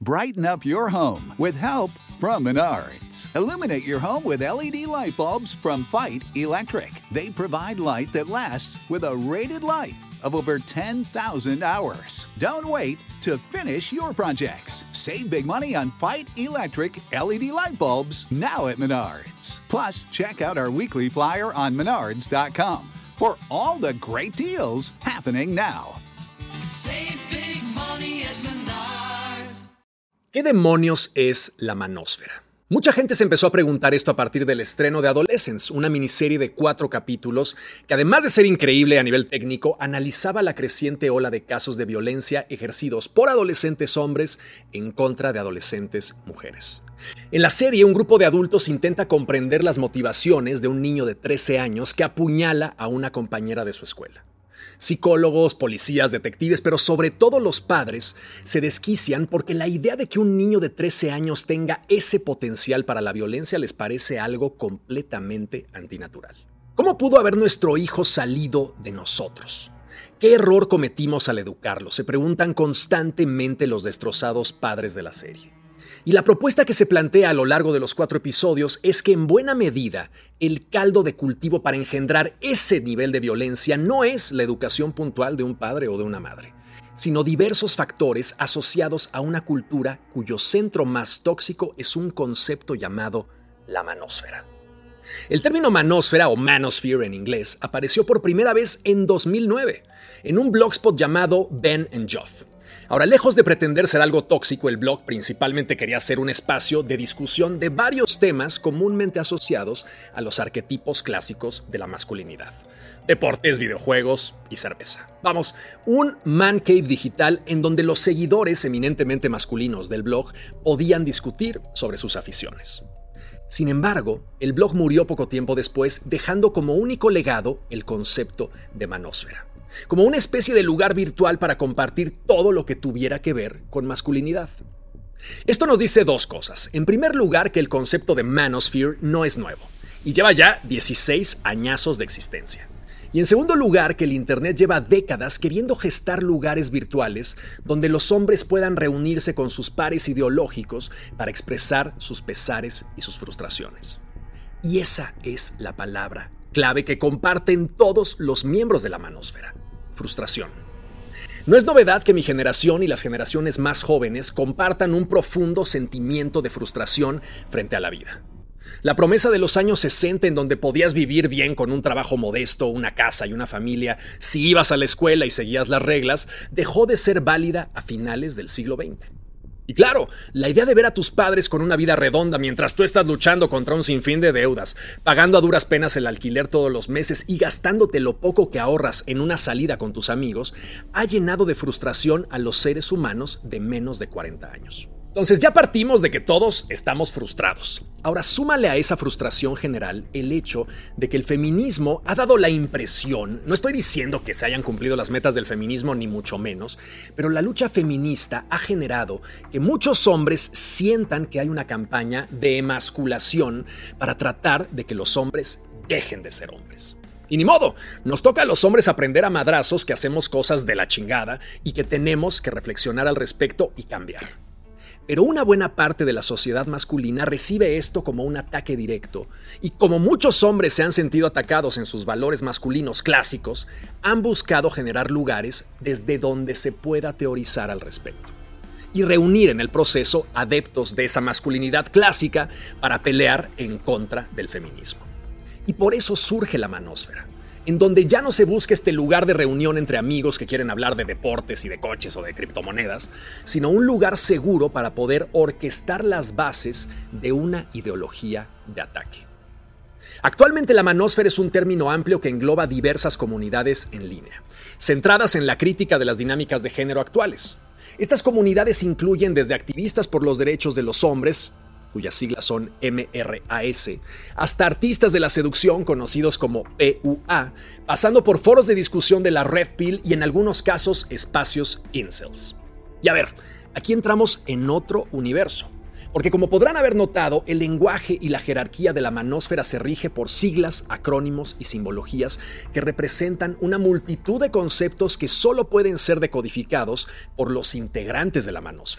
Brighten up your home with help from Menards. Illuminate your home with LED light bulbs from Fight Electric. They provide light that lasts with a rated life of over 10,000 hours. Don't wait to finish your projects. Save big money on Fight Electric LED light bulbs now at Menards. Plus, check out our weekly flyer on menards.com for all the great deals happening now. Save big money at Menards. ¿Qué demonios es la manósfera? Mucha gente se empezó a preguntar esto a partir del estreno de Adolescence, una miniserie de 4 capítulos que, además de ser increíble a nivel técnico, analizaba la creciente ola de casos de violencia ejercidos por adolescentes hombres en contra de adolescentes mujeres. En la serie, un grupo de adultos intenta comprender las motivaciones de un niño de 13 años que apuñala a una compañera de su escuela. Psicólogos, policías, detectives, pero sobre todo los padres se desquician porque la idea de que un niño de 13 años tenga ese potencial para la violencia les parece algo completamente antinatural. ¿Cómo pudo haber nuestro hijo salido de nosotros? ¿Qué error cometimos al educarlo? Se preguntan constantemente los destrozados padres de la serie. Y la propuesta que se plantea a lo largo de los 4 episodios es que en buena medida el caldo de cultivo para engendrar ese nivel de violencia no es la educación puntual de un padre o de una madre, sino diversos factores asociados a una cultura cuyo centro más tóxico es un concepto llamado la manósfera. El término manósfera o manosphere en inglés apareció por primera vez en 2009 en un blogspot llamado Ben and Geoff. Ahora, lejos de pretender ser algo tóxico, el blog principalmente quería ser un espacio de discusión de varios temas comúnmente asociados a los arquetipos clásicos de la masculinidad. Deportes, videojuegos y cerveza. Vamos, un man cave digital en donde los seguidores eminentemente masculinos del blog podían discutir sobre sus aficiones. Sin embargo, el blog murió poco tiempo después, dejando como único legado el concepto de manósfera, como una especie de lugar virtual para compartir todo lo que tuviera que ver con masculinidad. Esto nos dice 2 cosas. En primer lugar, que el concepto de manosphere no es nuevo y lleva ya 16 añazos de existencia. Y en segundo lugar, que el Internet lleva décadas queriendo gestar lugares virtuales donde los hombres puedan reunirse con sus pares ideológicos para expresar sus pesares y sus frustraciones. Y esa es la palabra clave que comparten todos los miembros de la manósfera: frustración. No es novedad que mi generación y las generaciones más jóvenes compartan un profundo sentimiento de frustración frente a la vida. La promesa de los años 60, en donde podías vivir bien con un trabajo modesto, una casa y una familia si ibas a la escuela y seguías las reglas, dejó de ser válida a finales del siglo XX. Y claro, la idea de ver a tus padres con una vida redonda mientras tú estás luchando contra un sinfín de deudas, pagando a duras penas el alquiler todos los meses y gastándote lo poco que ahorras en una salida con tus amigos, ha llenado de frustración a los seres humanos de menos de 40 años. Entonces ya partimos de que todos estamos frustrados. Ahora súmale a esa frustración general el hecho de que el feminismo ha dado la impresión, no estoy diciendo que se hayan cumplido las metas del feminismo ni mucho menos, pero la lucha feminista ha generado que muchos hombres sientan que hay una campaña de emasculación para tratar de que los hombres dejen de ser hombres. Y ni modo, nos toca a los hombres aprender a madrazos que hacemos cosas de la chingada y que tenemos que reflexionar al respecto y cambiar. Pero una buena parte de la sociedad masculina recibe esto como un ataque directo, y como muchos hombres se han sentido atacados en sus valores masculinos clásicos, han buscado generar lugares desde donde se pueda teorizar al respecto y reunir en el proceso adeptos de esa masculinidad clásica para pelear en contra del feminismo. Y por eso surge la manósfera, en donde ya no se busca este lugar de reunión entre amigos que quieren hablar de deportes y de coches o de criptomonedas, sino un lugar seguro para poder orquestar las bases de una ideología de ataque. Actualmente la manósfera es un término amplio que engloba diversas comunidades en línea, centradas en la crítica de las dinámicas de género actuales. Estas comunidades incluyen desde activistas por los derechos de los hombres, cuyas siglas son MRAS, hasta artistas de la seducción conocidos como PUA, pasando por foros de discusión de la Red Pill y en algunos casos espacios incels. Y a ver, aquí entramos en otro universo, porque como podrán haber notado, el lenguaje y la jerarquía de la manósfera se rige por siglas, acrónimos y simbologías que representan una multitud de conceptos que solo pueden ser decodificados por los integrantes de la manósfera.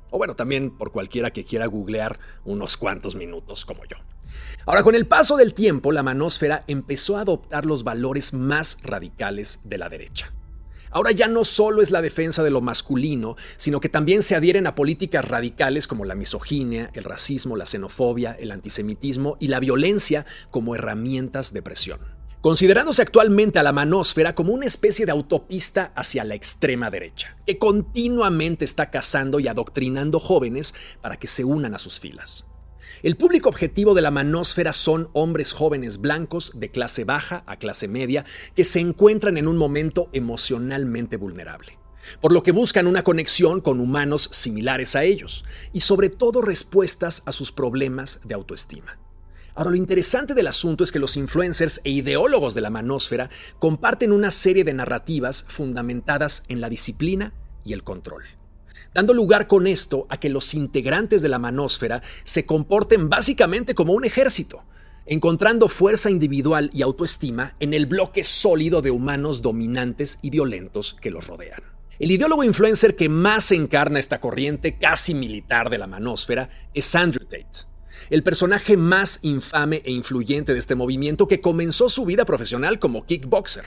O bueno, también por cualquiera que quiera googlear unos cuantos minutos como yo. Ahora, con el paso del tiempo, la manósfera empezó a adoptar los valores más radicales de la derecha. Ahora ya no solo es la defensa de lo masculino, sino que también se adhieren a políticas radicales como la misoginia, el racismo, la xenofobia, el antisemitismo y la violencia como herramientas de presión, considerándose actualmente a la manósfera como una especie de autopista hacia la extrema derecha, que continuamente está cazando y adoctrinando jóvenes para que se unan a sus filas. El público objetivo de la manósfera son hombres jóvenes blancos de clase baja a clase media que se encuentran en un momento emocionalmente vulnerable, por lo que buscan una conexión con humanos similares a ellos y sobre todo respuestas a sus problemas de autoestima. Ahora, lo interesante del asunto es que los influencers e ideólogos de la manósfera comparten una serie de narrativas fundamentadas en la disciplina y el control, dando lugar con esto a que los integrantes de la manósfera se comporten básicamente como un ejército, encontrando fuerza individual y autoestima en el bloque sólido de humanos dominantes y violentos que los rodean. El ideólogo influencer que más encarna esta corriente casi militar de la manósfera es Andrew Tate, el personaje más infame e influyente de este movimiento que comenzó su vida profesional como kickboxer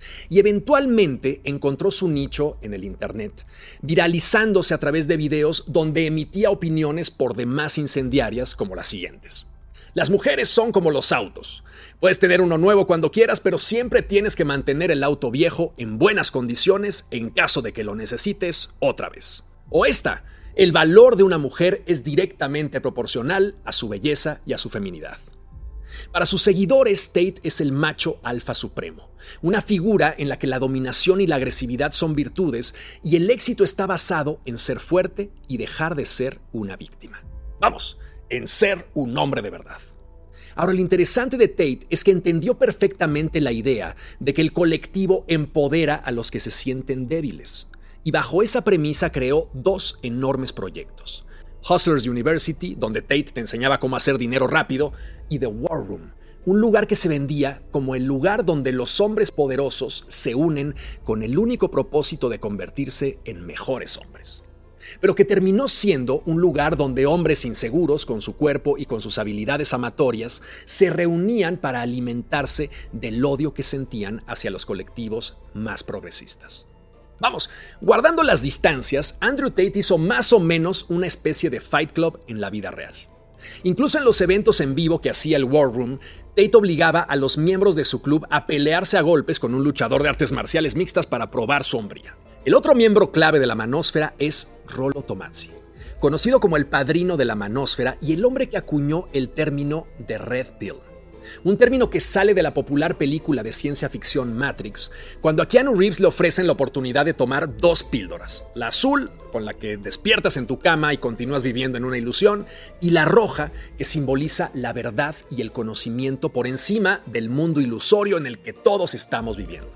y eventualmente encontró su nicho en el internet, viralizándose a través de videos donde emitía opiniones por demás incendiarias como las siguientes. Las mujeres son como los autos. Puedes tener uno nuevo cuando quieras, pero siempre tienes que mantener el auto viejo en buenas condiciones en caso de que lo necesites otra vez. O esta: el valor de una mujer es directamente proporcional a su belleza y a su feminidad. Para sus seguidores, Tate es el macho alfa supremo, una figura en la que la dominación y la agresividad son virtudes y el éxito está basado en ser fuerte y dejar de ser una víctima. Vamos, en ser un hombre de verdad. Ahora, lo interesante de Tate es que entendió perfectamente la idea de que el colectivo empodera a los que se sienten débiles. Y bajo esa premisa creó dos enormes proyectos: Hustlers University, donde Tate te enseñaba cómo hacer dinero rápido, y The War Room, un lugar que se vendía como el lugar donde los hombres poderosos se unen con el único propósito de convertirse en mejores hombres. Pero que terminó siendo un lugar donde hombres inseguros con su cuerpo y con sus habilidades amatorias se reunían para alimentarse del odio que sentían hacia los colectivos más progresistas. Vamos, guardando las distancias, Andrew Tate hizo más o menos una especie de Fight Club en la vida real. Incluso en los eventos en vivo que hacía el War Room, Tate obligaba a los miembros de su club a pelearse a golpes con un luchador de artes marciales mixtas para probar su hombría. El otro miembro clave de la manósfera es Rollo Tomazzi, conocido como el padrino de la manósfera y el hombre que acuñó el término de Red Pill. Un término que sale de la popular película de ciencia ficción Matrix, cuando a Keanu Reeves le ofrecen la oportunidad de tomar dos píldoras: la azul, con la que despiertas en tu cama y continúas viviendo en una ilusión, y la roja, que simboliza la verdad y el conocimiento por encima del mundo ilusorio en el que todos estamos viviendo.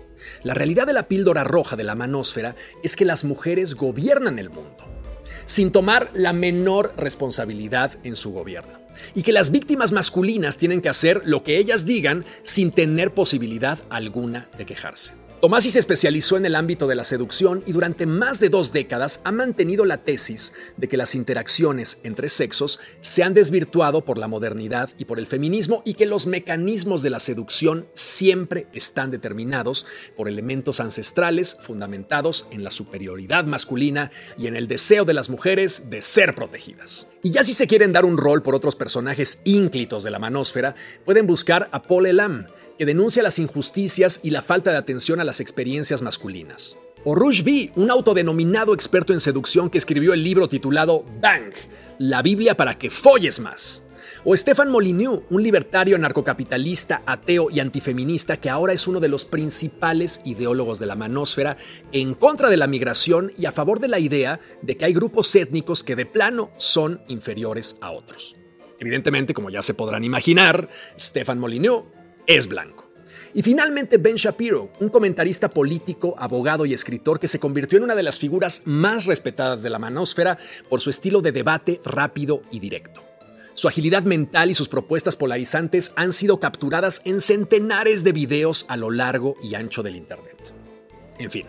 La realidad de la píldora roja de la manósfera es que las mujeres gobiernan el mundo, sin tomar la menor responsabilidad en su gobierno, y que las víctimas masculinas tienen que hacer lo que ellas digan sin tener posibilidad alguna de quejarse. Tomazzi se especializó en el ámbito de la seducción y durante más de 2 décadas ha mantenido la tesis de que las interacciones entre sexos se han desvirtuado por la modernidad y por el feminismo y que los mecanismos de la seducción siempre están determinados por elementos ancestrales fundamentados en la superioridad masculina y en el deseo de las mujeres de ser protegidas. Y ya si se quieren dar un rol por otros personajes ínclitos de la manósfera, pueden buscar a Paul Elam, que denuncia las injusticias y la falta de atención a las experiencias masculinas. O Rushdie, un autodenominado experto en seducción que escribió el libro titulado Bang, la Biblia para que folles más. O Stefan Molyneux, un libertario anarcocapitalista, ateo y antifeminista que ahora es uno de los principales ideólogos de la manósfera en contra de la migración y a favor de la idea de que hay grupos étnicos que de plano son inferiores a otros. Evidentemente, como ya se podrán imaginar, Stefan Molyneux es blanco. Y finalmente Ben Shapiro, un comentarista político, abogado y escritor que se convirtió en una de las figuras más respetadas de la manósfera por su estilo de debate rápido y directo. Su agilidad mental y sus propuestas polarizantes han sido capturadas en centenares de videos a lo largo y ancho del internet. En fin,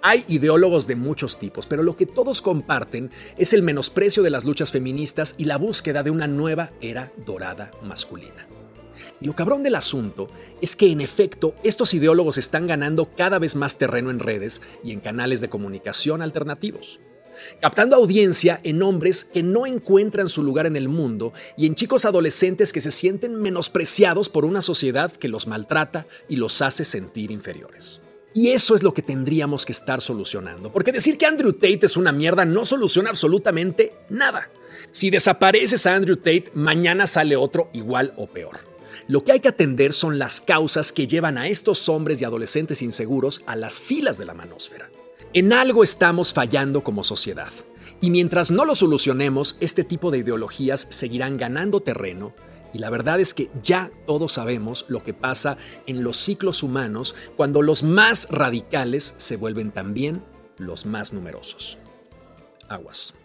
Hay ideólogos de muchos tipos, pero lo que todos comparten es el menosprecio de las luchas feministas y la búsqueda de una nueva era dorada masculina. Y lo cabrón del asunto es que, en efecto, estos ideólogos están ganando cada vez más terreno en redes y en canales de comunicación alternativos, captando audiencia en hombres que no encuentran su lugar en el mundo y en chicos adolescentes que se sienten menospreciados por una sociedad que los maltrata y los hace sentir inferiores. Y eso es lo que tendríamos que estar solucionando, porque decir que Andrew Tate es una mierda no soluciona absolutamente nada. Si desapareces a Andrew Tate, mañana sale otro igual o peor. Lo que hay que atender son las causas que llevan a estos hombres y adolescentes inseguros a las filas de la manósfera. En algo estamos fallando como sociedad, y mientras no lo solucionemos, este tipo de ideologías seguirán ganando terreno, y la verdad es que ya todos sabemos lo que pasa en los ciclos humanos cuando los más radicales se vuelven también los más numerosos. Aguas.